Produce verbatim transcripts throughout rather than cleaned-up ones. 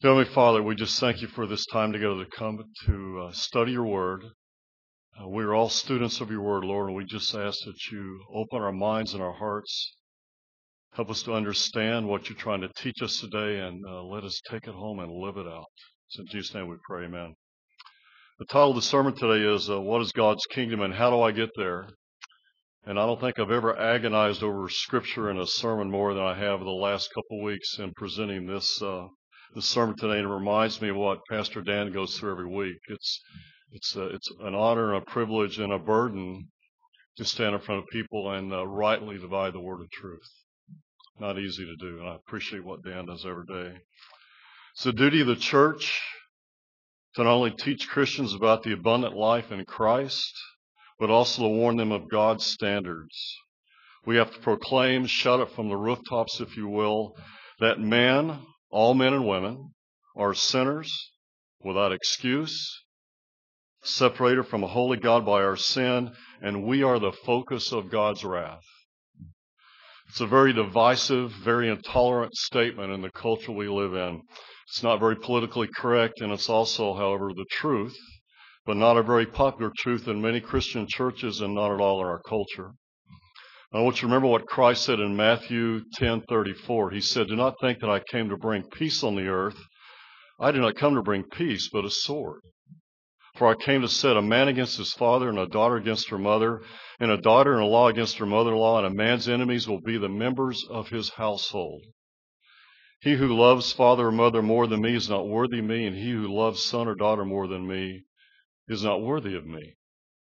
Heavenly Father, we just thank you for this time together to come to uh, study your word. Uh, we are all students of your word, Lord, and we just ask that you open our minds and our hearts. Help us to understand what you're trying to teach us today, and uh, let us take it home and live it out. It's in Jesus' name we pray, amen. The title of the sermon today is, uh, What is God's Kingdom and How Do I Get There? And I don't think I've ever agonized over Scripture in a sermon more than I have the last couple of weeks in presenting this uh, this sermon today. And it reminds me of what Pastor Dan goes through every week. It's it's uh, it's an honor and a privilege and a burden to stand in front of people and uh, rightly divide the word of truth. Not easy to do, and I appreciate what Dan does every day. It's the duty of the church to not only teach Christians about the abundant life in Christ, but also to warn them of God's standards. We have to proclaim, shout it from the rooftops, if you will, that men, all men and women, are sinners without excuse, separated from a holy God by our sin, and we are the focus of God's wrath. It's a very divisive, very intolerant statement in the culture we live in. It's not very politically correct, and it's also, however, the truth, but not a very popular truth in many Christian churches and not at all in our culture. I want you to remember what Christ said in Matthew ten thirty-four. He said, "Do not think that I came to bring peace on the earth. I did not come to bring peace, but a sword. For I came to set a man against his father, and a daughter against her mother, and a daughter-in-law against her mother-in-law, and a man's enemies will be the members of his household. He who loves father or mother more than me is not worthy of me, and he who loves son or daughter more than me is not worthy of me."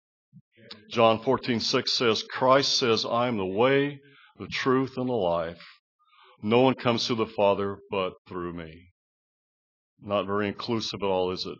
John fourteen six says, Christ says, "I am the way, the truth, and the life. No one comes to the Father but through me." Not very inclusive at all, is it?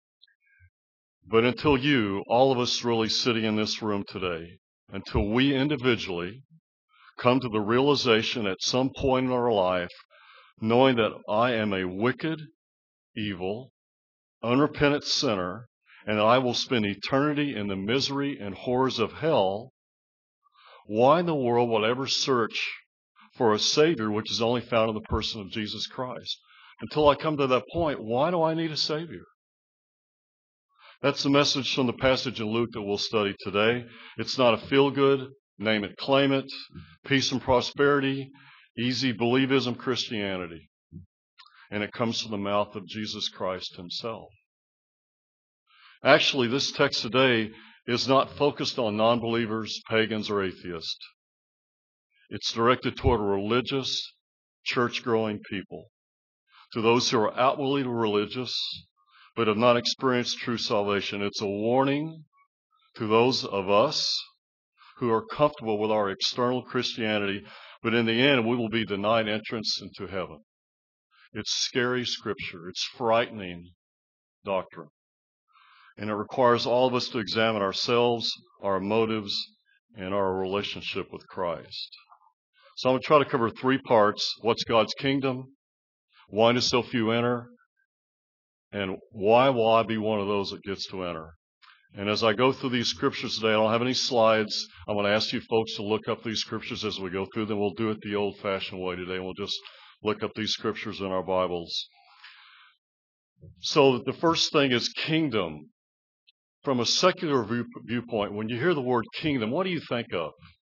But until you, all of us really sitting in this room today, until we individually come to the realization at some point in our life, knowing that I am a wicked, evil, unrepentant sinner, and that I will spend eternity in the misery and horrors of hell, why in the world will I ever search for a Savior which is only found in the person of Jesus Christ? Until I come to that point, why do I need a Savior? That's the message from the passage in Luke that we'll study today. It's not a feel-good, name it, claim it, peace and prosperity, easy believism Christianity. And it comes from the mouth of Jesus Christ himself. Actually, this text today is not focused on non-believers, pagans, or atheists. It's directed toward a religious, church-growing people. To those who are outwardly religious, but have not experienced true salvation. It's a warning to those of us who are comfortable with our external Christianity, but in the end, we will be denied entrance into heaven. It's scary scripture. It's frightening doctrine. And it requires all of us to examine ourselves, our motives, and our relationship with Christ. So I'm going to try to cover three parts. What's God's kingdom? Why do so few enter? And why will I be one of those that gets to enter? And as I go through these scriptures today, I don't have any slides. I'm going to ask you folks to look up these scriptures as we go through them. We'll do it the old-fashioned way today. We'll just look up these scriptures in our Bibles. So the first thing is kingdom. From a secular view, viewpoint, when you hear the word kingdom, what do you think of?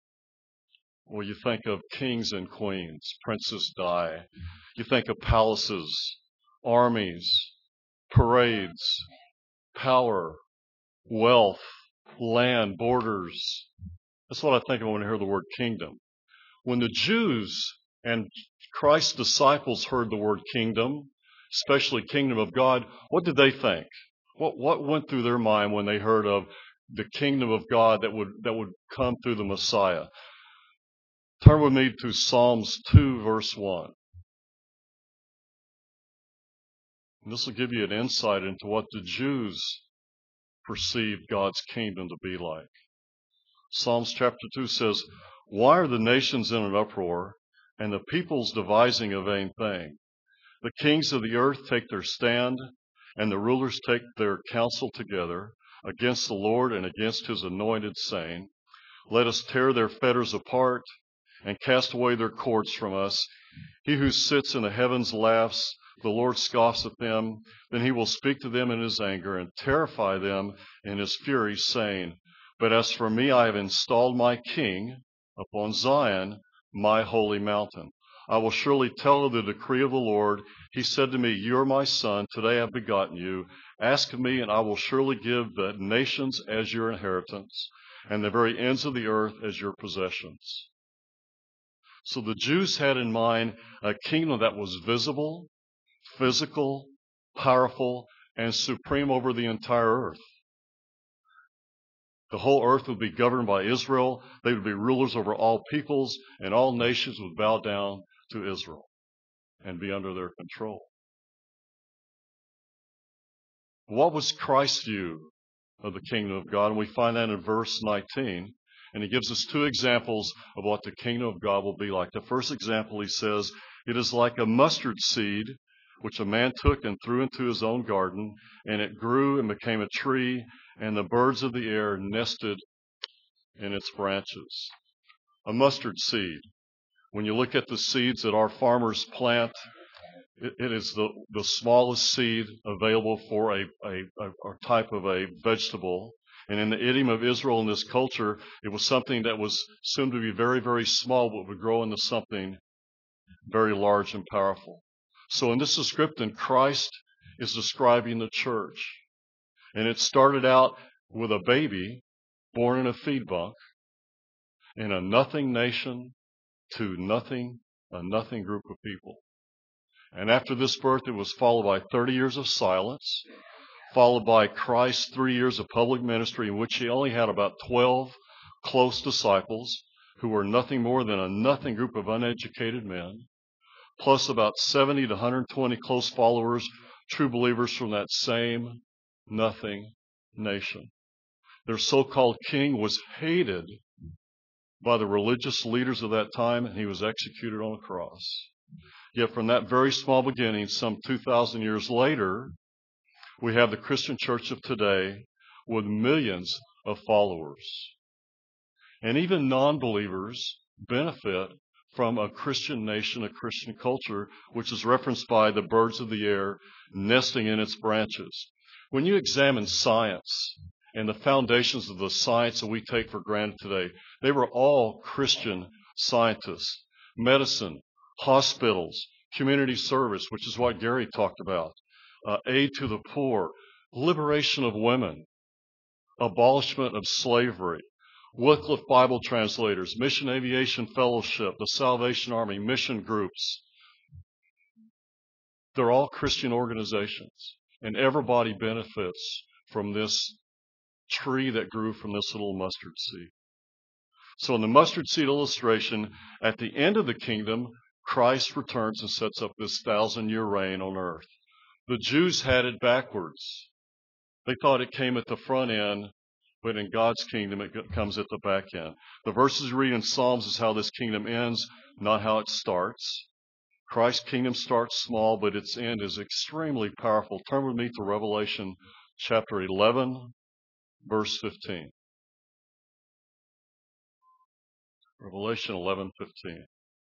Well, you think of kings and queens, Princess Di. You think of palaces, armies, parades, power, wealth, land, borders. That's what I think of when I hear the word kingdom. When the Jews and Christ's disciples heard the word kingdom, especially kingdom of God, what did they think? What what went through their mind when they heard of the kingdom of God that would that would come through the Messiah? Turn with me to Psalms two, verse one. And this will give you an insight into what the Jews perceived God's kingdom to be like. Psalms chapter two says, "Why are the nations in an uproar, and the peoples devising a vain thing? The kings of the earth take their stand, and the rulers take their counsel together against the Lord and against his anointed, saying, Let us tear their fetters apart and cast away their cords from us. He who sits in the heavens laughs. The Lord scoffs at them. Then he will speak to them in his anger and terrify them in his fury, saying, But as for me, I have installed my king upon Zion, my holy mountain. I will surely tell of the decree of the Lord. He said to me, You are my son. Today I have begotten you. Ask of me, and I will surely give the nations as your inheritance, and the very ends of the earth as your possessions. So the Jews had in mind a kingdom that was visible, physical, powerful, and supreme over the entire earth. The whole earth would be governed by Israel. They would be rulers over all peoples, and all nations would bow down to Israel and be under their control. What was Christ's view of the kingdom of God? And we find that in verse nineteen. And he gives us two examples of what the kingdom of God will be like. The first example, he says, it is like a mustard seed, which a man took and threw into his own garden, and it grew and became a tree, and the birds of the air nested in its branches. A mustard seed. When you look at the seeds that our farmers plant, it, it is the, the smallest seed available for a, a, a, a type of a vegetable. And in the idiom of Israel in this culture, it was something that was assumed to be very, very small, but would grow into something very large and powerful. So in this description, Christ is describing the church. And it started out with a baby born in a feed bunk in a nothing nation to nothing, a nothing group of people. And after this birth, it was followed by thirty years of silence, followed by Christ's three years of public ministry in which he only had about twelve close disciples who were nothing more than a nothing group of uneducated men, plus about seventy to one hundred twenty close followers, true believers from that same nothing nation. Their so-called king was hated by the religious leaders of that time, and he was executed on a cross. Yet from that very small beginning, some two thousand years later, we have the Christian church of today with millions of followers. And even non-believers benefit from a Christian nation, a Christian culture, which is referenced by the birds of the air nesting in its branches. When you examine science and the foundations of the science that we take for granted today, they were all Christian scientists. Medicine, hospitals, community service, which is what Gary talked about, uh, aid to the poor, liberation of women, abolishment of slavery, Wycliffe Bible translators, Mission Aviation Fellowship, the Salvation Army, mission groups. They're all Christian organizations, and everybody benefits from this tree that grew from this little mustard seed. So in the mustard seed illustration, at the end of the kingdom, Christ returns and sets up this thousand-year reign on earth. The Jews had it backwards. They thought it came at the front end, but in God's kingdom, it comes at the back end. The verses we read in Psalms is how this kingdom ends, not how it starts. Christ's kingdom starts small, but its end is extremely powerful. Turn with me to Revelation chapter eleven, verse fifteen. Revelation eleven fifteen.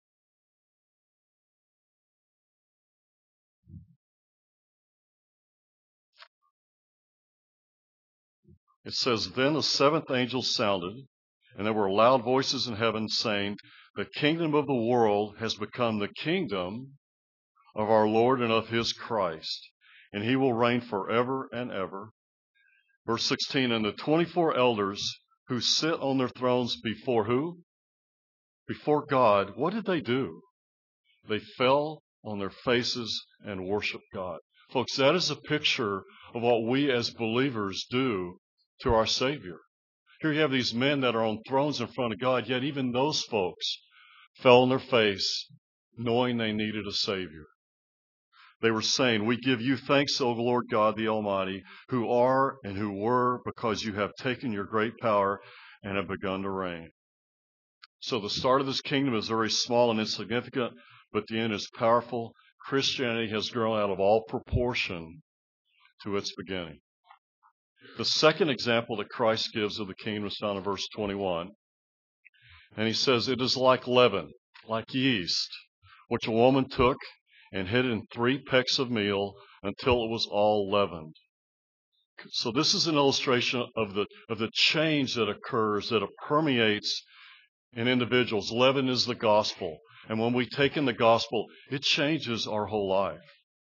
It says, Then the seventh angel sounded, and there were loud voices in heaven saying, The kingdom of the world has become the kingdom of our Lord and of his Christ, and he will reign forever and ever. Verse sixteen, And the twenty-four elders who sit on their thrones before who? Before God, what did they do? They fell on their faces and worshiped God. Folks, that is a picture of what we as believers do to our Savior. Here you have these men that are on thrones in front of God, yet even those folks fell on their face knowing they needed a Savior. They were saying, We give you thanks, O Lord God the Almighty, who are and who were, because you have taken your great power and have begun to reign. So the start of this kingdom is very small and insignificant, but the end is powerful. Christianity has grown out of all proportion to its beginning. The second example that Christ gives of the kingdom is found in verse twenty-one. And he says, It is like leaven, like yeast, which a woman took and hid it in three pecks of meal until it was all leavened. So this is an illustration of the of the change that occurs, that it permeates in individuals. Leaven is the gospel. And when we take in the gospel, it changes our whole life.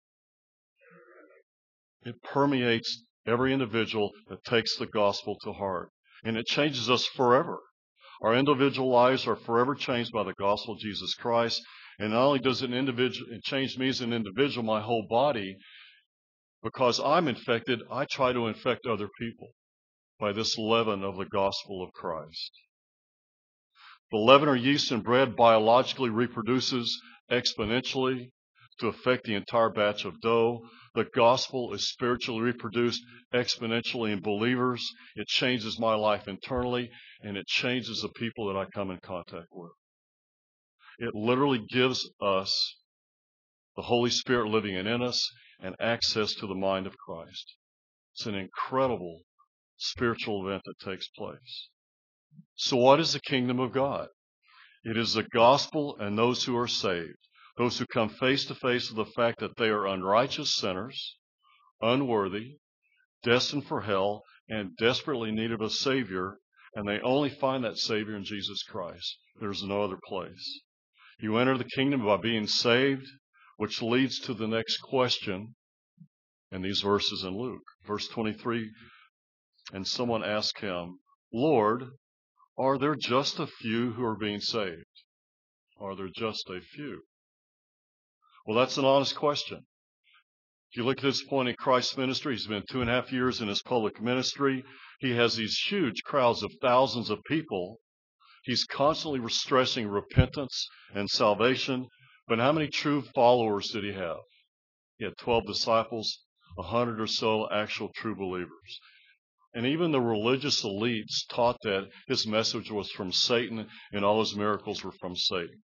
It permeates every individual that takes the gospel to heart. And it changes us forever. Our individual lives are forever changed by the gospel of Jesus Christ. And not only does it, individual, it change me as an individual, my whole body, because I'm infected, I try to infect other people by this leaven of the gospel of Christ. The leaven or yeast in bread biologically reproduces exponentially to affect the entire batch of dough. The gospel is spiritually reproduced exponentially in believers. It changes my life internally, and it changes the people that I come in contact with. It literally gives us the Holy Spirit living in us and access to the mind of Christ. It's an incredible spiritual event that takes place. So what is the kingdom of God? It is the gospel and those who are saved, those who come face to face with the fact that they are unrighteous sinners, unworthy, destined for hell, and desperately in need of a Savior, and they only find that Savior in Jesus Christ. There's no other place. You enter the kingdom by being saved, which leads to the next question in these verses in Luke. Verse twenty-three, and someone asked him, Lord, are there just a few who are being saved? Are there just a few? Well, that's an honest question. If you look at this point in Christ's ministry, he's been two and a half years in his public ministry. He has these huge crowds of thousands of people. He's constantly stressing repentance and salvation. But how many true followers did he have? He had twelve disciples, a hundred or so actual true believers. And even the religious elites taught that his message was from Satan and all his miracles were from Satan.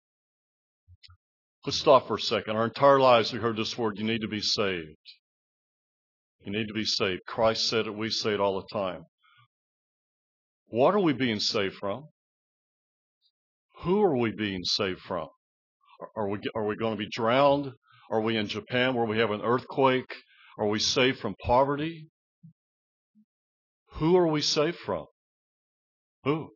Let's stop for a second. Our entire lives we heard this word, you need to be saved. You need to be saved. Christ said it, we say it all the time. What are we being saved from? Who are we being saved from? Are we, are we going to be drowned? Are we in Japan where we have an earthquake? Are we saved from poverty? Who are we saved from? Who?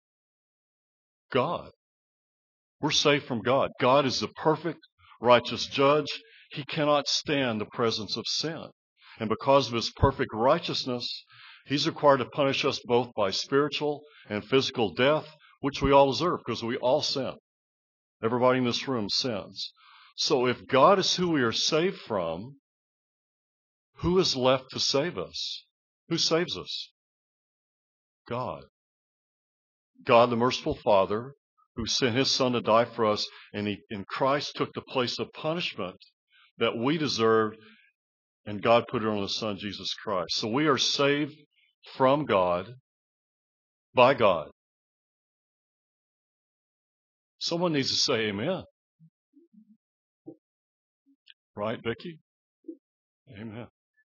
God. We're saved from God. God is the perfect, righteous judge. He cannot stand the presence of sin. And because of his perfect righteousness, he's required to punish us both by spiritual and physical death, which we all deserve because we all sin. Everybody in this room sins. So if God is who we are saved from, who is left to save us? Who saves us? God. God, the merciful Father, who sent his Son to die for us, and he, in Christ took the place of punishment that we deserved, and God put it on his Son, Jesus Christ. So we are saved from God, by God. Someone needs to say amen. Right, Vicki? Amen.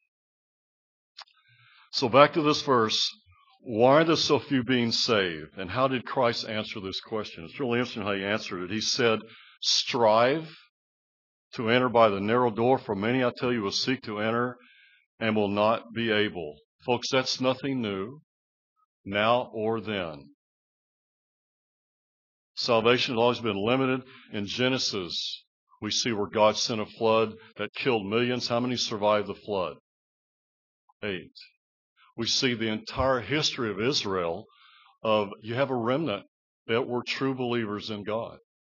So back to this verse. Why are there so few being saved? And how did Christ answer this question? It's really interesting how he answered it. He said, strive to enter by the narrow door, for many, I tell you, will seek to enter and will not be able. Folks, that's nothing new, now or then. Salvation has always been limited. In Genesis, we see where God sent a flood that killed millions. How many survived the flood? Eight. We see the entire history of Israel of you have a remnant that were true believers in God.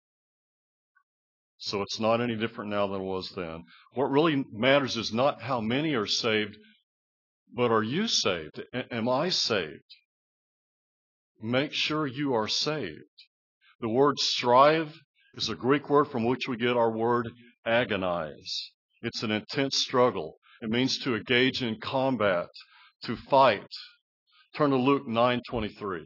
So it's not any different now than it was then. What really matters is not how many are saved, but are you saved? A- am I saved? Make sure you are saved. The word strive is a Greek word from which we get our word agonize. It's an intense struggle. It means to engage in combat, to fight. Turn to Luke nine twenty-three.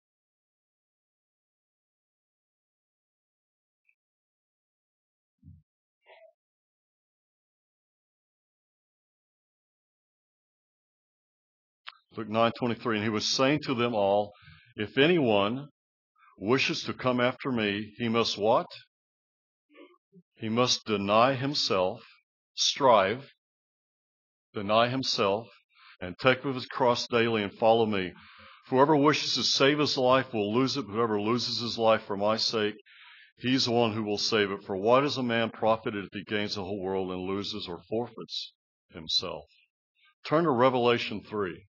Luke nine twenty-three. And he was saying to them all, if anyone wishes to come after me, he must what? he must deny himself, strive, deny himself, and take up his cross daily and follow me. Whoever wishes to save his life will lose it. Whoever loses his life for my sake, he's the one who will save it. For what is a man profited if he gains the whole world and loses or forfeits himself? Turn to Revelation three.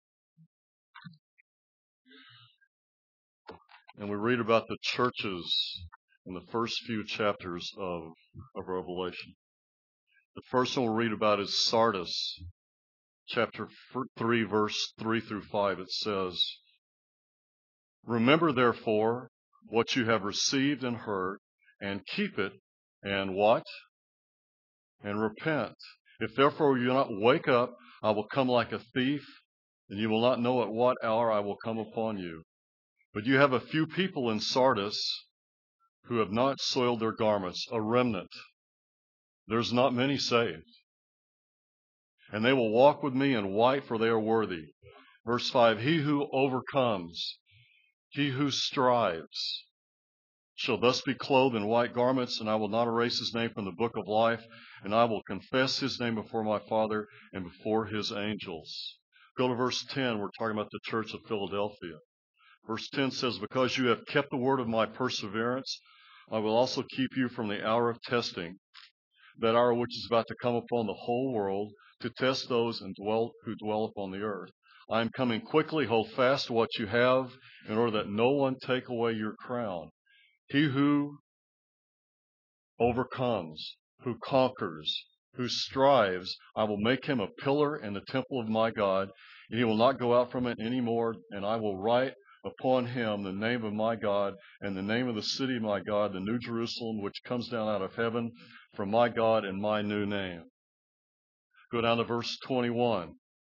And we read about the churches in the first few chapters of, of Revelation. The first one we'll read about is Sardis, chapter three, verse three through five. It says, "Remember therefore what you have received and heard, and keep it, and what? And repent. If therefore you do not wake up, I will come like a thief, and you will not know at what hour I will come upon you. But you have a few people in Sardis who have not soiled their garments, a remnant. There's not many saved. And they will walk with me in white, for they are worthy." Verse five, "He who overcomes, he who strives, shall thus be clothed in white garments, and I will not erase his name from the book of life, and I will confess his name before my Father and before his angels." Go to verse ten. We're talking about the church of Philadelphia. Verse ten says, "Because you have kept the word of my perseverance, I will also keep you from the hour of testing, that hour which is about to come upon the whole world, to test those and dwell, who dwell upon the earth. I am coming quickly. Hold fast to what you have, in order that no one take away your crown. He who overcomes, who conquers, who strives, I will make him a pillar in the temple of my God, and he will not go out from it any more, and I will write upon him the name of my God and the name of the city of my God, the New Jerusalem, which comes down out of heaven from my God, and my new name." Go down to verse twenty-one.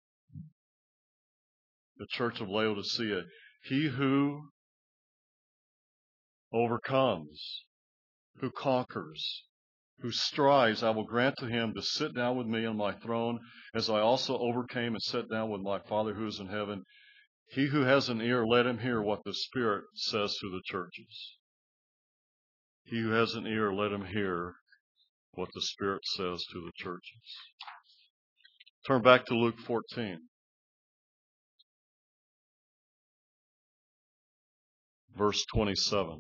The church of Laodicea. "He who overcomes, who conquers, who strives, I will grant to him to sit down with me on my throne, as I also overcame and sat down with my Father who is in heaven. He who has an ear, let him hear what the Spirit says to the churches." He who has an ear, let him hear what the Spirit says to the churches. Turn back to Luke fourteen. Verse twenty-seven.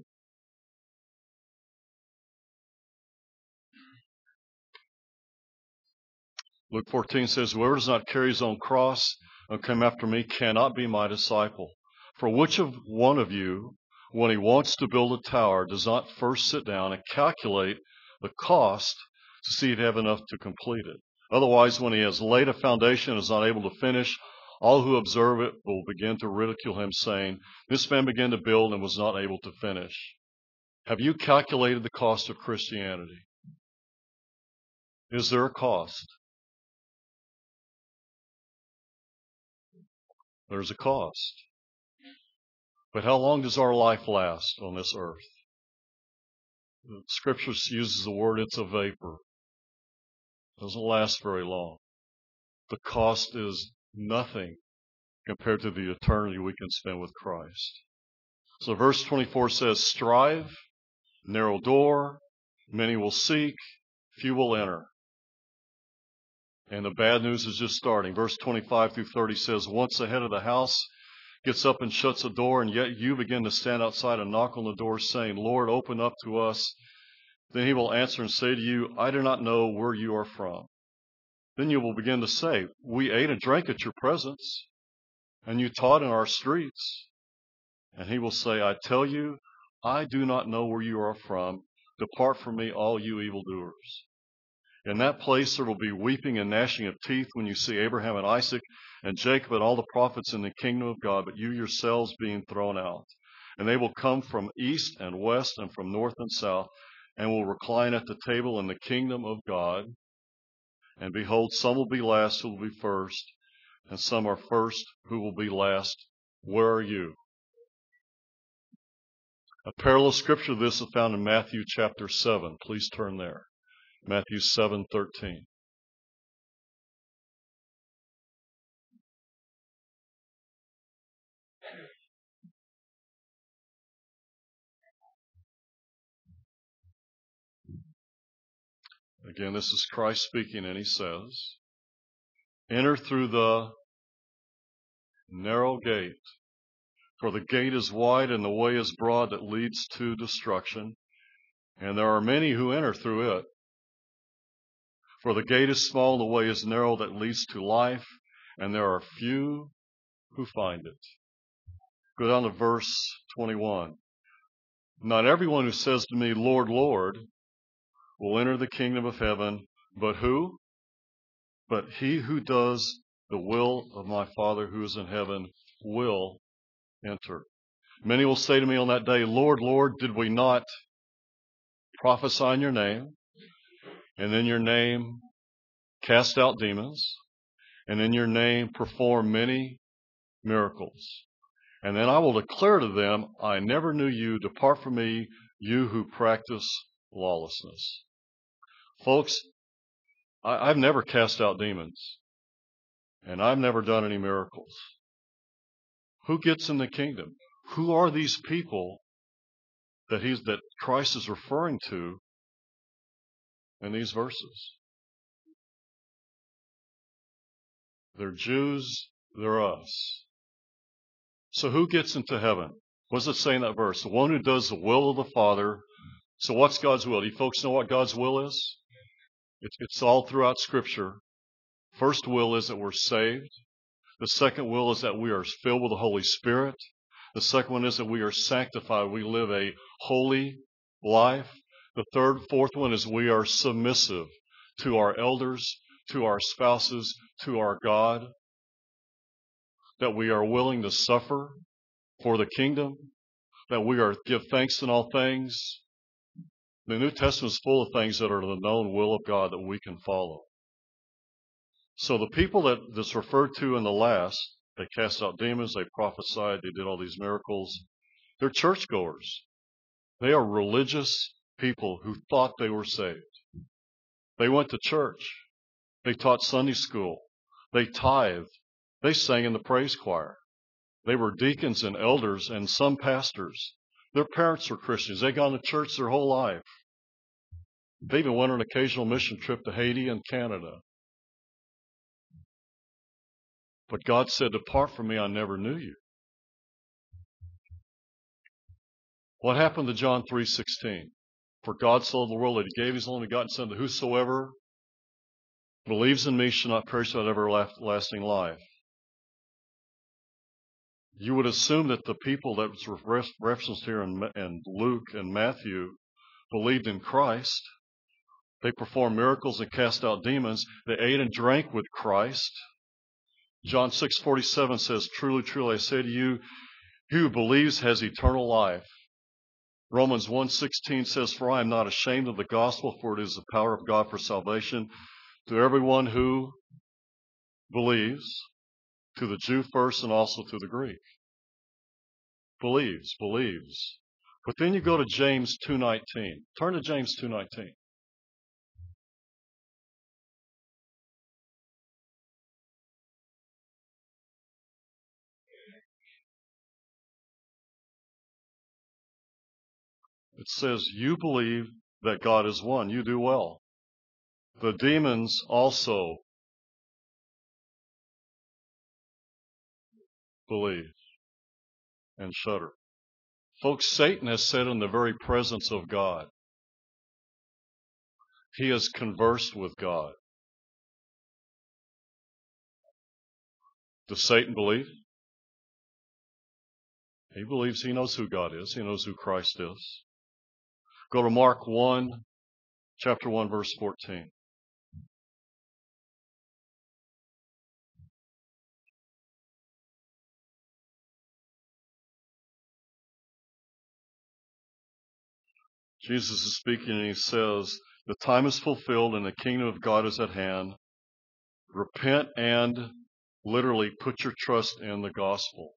Luke fourteen says, "Whoever does not carry his own cross and come after me cannot be my disciple. For which of one of you, when he wants to build a tower, does not first sit down and calculate the cost to see if he have enough to complete it? Otherwise, when he has laid a foundation and is not able to finish, all who observe it will begin to ridicule him, saying, 'This man began to build and was not able to finish.' Have you calculated the cost of Christianity? Is there a cost? There's a cost. But how long does our life last on this earth? The Scripture uses the word, it's a vapor. It doesn't last very long. The cost is nothing compared to the eternity we can spend with Christ. So verse twenty-four says, "Strive, narrow door, many will seek, few will enter." And the bad news is just starting. Verse twenty-five through thirty says, "Once the head of the house gets up and shuts the door, and yet you begin to stand outside and knock on the door, saying, 'Lord, open up to us.' Then he will answer and say to you, 'I do not know where you are from.' Then you will begin to say, 'We ate and drank at your presence, and you taught in our streets.' And he will say, 'I tell you, I do not know where you are from. Depart from me, all you evildoers.' In that place there will be weeping and gnashing of teeth when you see Abraham and Isaac and Jacob and all the prophets in the kingdom of God, but you yourselves being thrown out. And they will come from east and west and from north and south, and will recline at the table in the kingdom of God. And behold, some will be last who will be first, and some are first who will be last. Where are you?" A parallel scripture of this is found in Matthew chapter seven. Please turn there. Matthew seven thirteen. Again, this is Christ speaking, and he says, enter through the narrow gate, for the gate is wide and the way is broad that leads to destruction, and there are many who enter through it. For the gate is small and the way is narrow that leads to life, and there are few who find it. Go down to verse twenty-one. Not everyone who says to me, Lord, Lord, will enter the kingdom of heaven, but who? But he who does the will of my Father who is in heaven will enter. Many will say to me on that day, Lord, Lord, did we not prophesy in your name, and in your name cast out demons, and in your name perform many miracles? And then I will declare to them, I never knew you. Depart from me, you who practice lawlessness. Folks, I, I've never cast out demons, and I've never done any miracles. Who gets in the kingdom? Who are these people that he's that Christ is referring to in these verses? They're Jews, they're us. So who gets into heaven? What does it say in that verse? The one who does the will of the Father. So what's God's will? Do you folks know what God's will is? It's, it's all throughout Scripture. First will is that we're saved. The second will is that we are filled with the Holy Spirit. The second one is that we are sanctified. We live a holy life. The third, fourth one is we are submissive to our elders, to our spouses, to our God. That we are willing to suffer for the kingdom. That we are give thanks in all things. The New Testament is full of things that are the known will of God that we can follow. So the people that that's referred to in the last, they cast out demons, they prophesied, they did all these miracles. They're churchgoers. They are religious people who thought they were saved. They went to church. They taught Sunday school. They tithed. They sang in the praise choir. They were deacons and elders and some pastors. Their parents were Christians. They'd gone to church their whole life. They even went on an occasional mission trip to Haiti and Canada. But God said, depart from me, I never knew you. What happened to John three sixteen? For God so loved the world that he gave his only begotten Son, that whosoever believes in me shall not perish but have everlasting life. You would assume that the people that was referenced here in, in Luke and Matthew believed in Christ. They performed miracles and cast out demons. They ate and drank with Christ. John six forty-seven says, truly, truly, I say to you, he who believes has eternal life. Romans one sixteen says, for I am not ashamed of the gospel, for it is the power of God for salvation to everyone who believes, to the Jew first and also to the Greek. Believes, believes. But then you go to James two nineteen. Turn to James two nineteen. It says, you believe that God is one. You do well. The demons also believe and shudder. Folks, Satan has said in the very presence of God, he has conversed with God. Does Satan believe? He believes he knows who God is. He knows who Christ is. Go to Mark one, chapter one, verse fourteen. Jesus is speaking and he says, the time is fulfilled and the kingdom of God is at hand. Repent and literally put your trust in the gospel.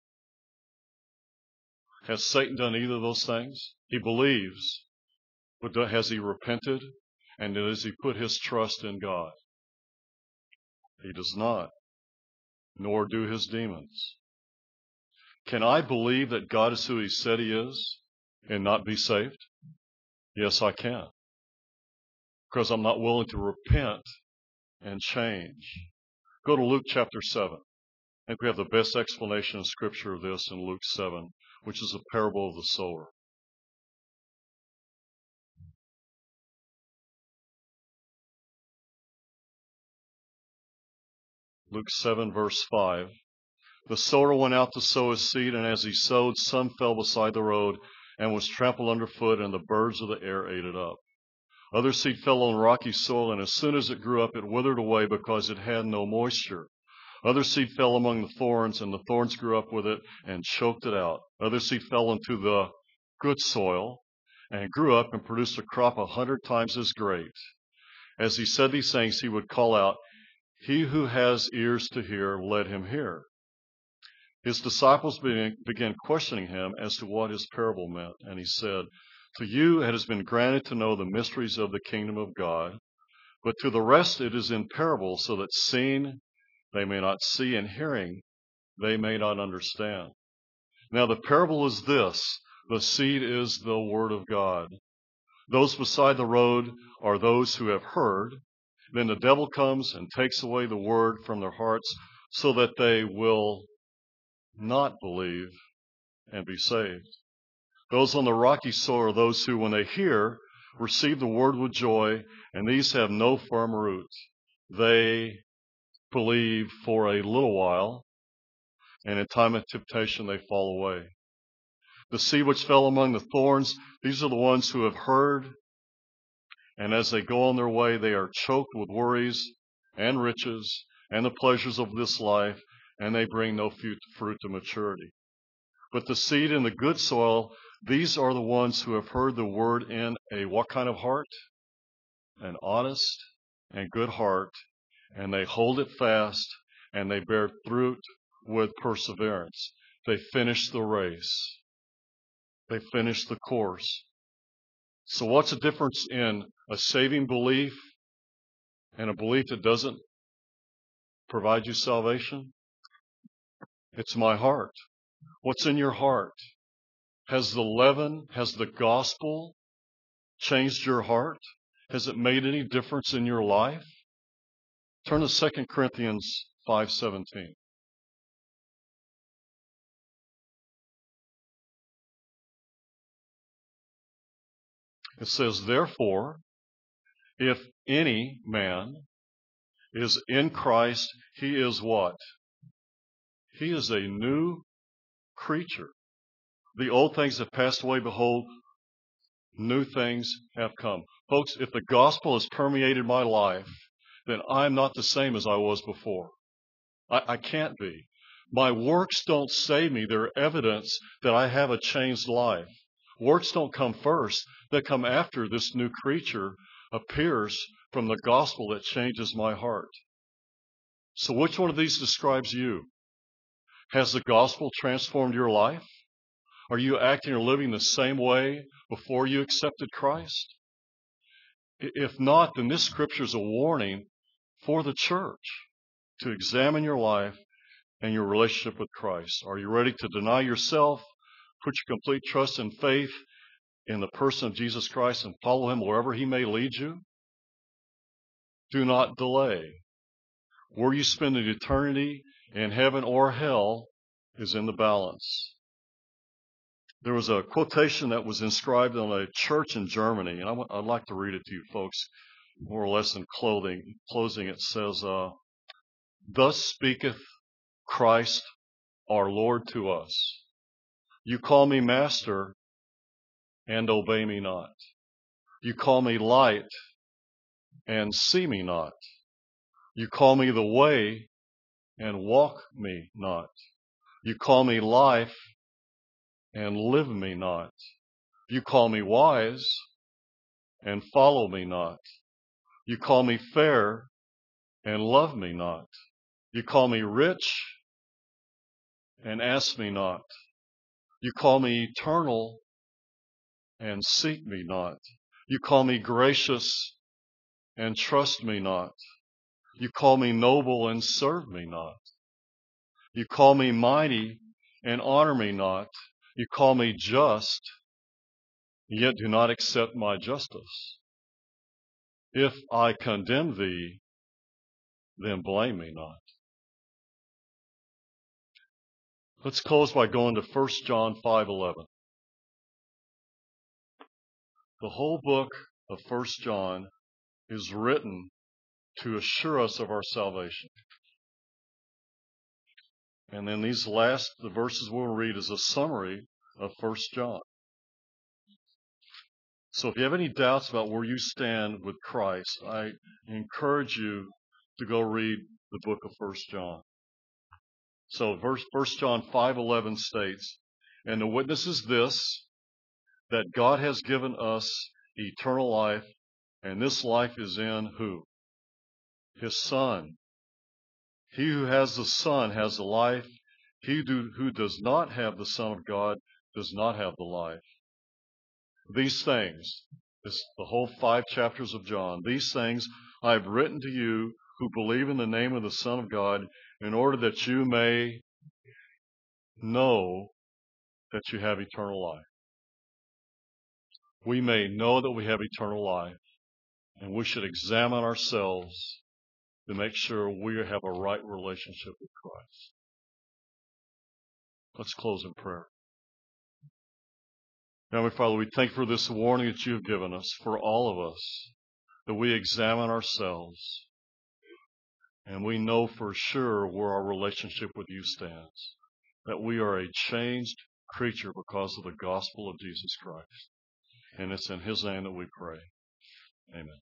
Has Satan done either of those things? He believes, but has he repented? And does he put his trust in God? He does not, nor do his demons. Can I believe that God is who he said he is and not be saved? Yes, I can. because I'm not willing to repent and change. Go to Luke chapter seven. I think we have the best explanation in Scripture of this in Luke seven, which is a parable of the sower. Luke seven, verse five. The sower went out to sow his seed, and as he sowed, some fell beside the road and was trampled underfoot, and the birds of the air ate it up. Other seed fell on rocky soil, and as soon as it grew up, it withered away because it had no moisture. Other seed fell among the thorns, and the thorns grew up with it and choked it out. Other seed fell into the good soil and grew up and produced a crop a hundred times as great. As he said these things, he would call out, "He who has ears to hear, let him hear." His disciples began questioning him as to what his parable meant, and he said, "To you it has been granted to know the mysteries of the kingdom of God, but to the rest it is in parables, so that seeing they may not see, and hearing they may not understand." Now the parable is this: the seed is the word of God. Those beside the road are those who have heard. Then the devil comes and takes away the word from their hearts, so that they will not believe and be saved. Those on the rocky soil are those who, when they hear, receive the word with joy, and these have no firm root. They believe for a little while, and in time of temptation they fall away. The seed which fell among the thorns, these are the ones who have heard, and as they go on their way, they are choked with worries and riches and the pleasures of this life, and they bring no fruit to maturity. But the seed in the good soil, these are the ones who have heard the word in a what kind of heart? An honest and good heart, and they hold it fast, and they bear fruit with perseverance. They finish the race. They finish the course. So what's the difference in a saving belief and a belief that doesn't provide you salvation? It's my heart. What's in your heart? Has the leaven, has the gospel changed your heart? Has it made any difference in your life? Turn to Second Corinthians five seventeen. It says, "Therefore, if any man is in Christ, he is what? He is a new creature. The old things have passed away. Behold, new things have come." Folks, if the gospel has permeated my life, then I'm not the same as I was before. I, I can't be. My works don't save me. They're evidence that I have a changed life. Works don't come first. They come after this new creature appears from the gospel that changes my heart. So which one of these describes you? Has the gospel transformed your life? Are you acting or living the same way before you accepted Christ? If not, then this scripture is a warning for the church to examine your life and your relationship with Christ. Are you ready to deny yourself, put your complete trust and faith in the person of Jesus Christ, and follow him wherever he may lead you? Do not delay. Where you spend an eternity in heaven or hell is in the balance. There was a quotation that was inscribed on a church in Germany, and I'd like to read it to you folks, more or less in clothing. Closing, it says, uh, "Thus speaketh Christ our Lord to us. You call me master and obey me not. You call me light and see me not. You call me the way and walk me not. You call me life and live me not. You call me wise and follow me not. You call me fair and love me not. You call me rich and ask me not. You call me eternal and seek me not. You call me gracious and trust me not. You call me noble and serve me not. You call me mighty and honor me not. You call me just, yet do not accept my justice. If I condemn thee, then blame me not. Let's close by going to First John five eleven. The whole book of First John is written to assure us of our salvation. And then these last, the verses we'll read is a summary of First John. So if you have any doubts about where you stand with Christ, I encourage you to go read the book of First John. So verse First John five eleven states, "And the witness is this, that God has given us eternal life, and this life is in" who? His Son. He who has the Son has the life. He do, who does not have the Son of God does not have the life. These things, this, the whole five chapters of John, these things I have written to you who believe in the name of the Son of God, in order that you may know that you have eternal life. We may know that we have eternal life, and we should examine ourselves to make sure we have a right relationship with Christ. Let's close in prayer. Heavenly Father, we thank you for this warning that you have given us, for all of us, that we examine ourselves, and we know for sure where our relationship with you stands, that we are a changed creature because of the gospel of Jesus Christ. And it's in his name that we pray. Amen.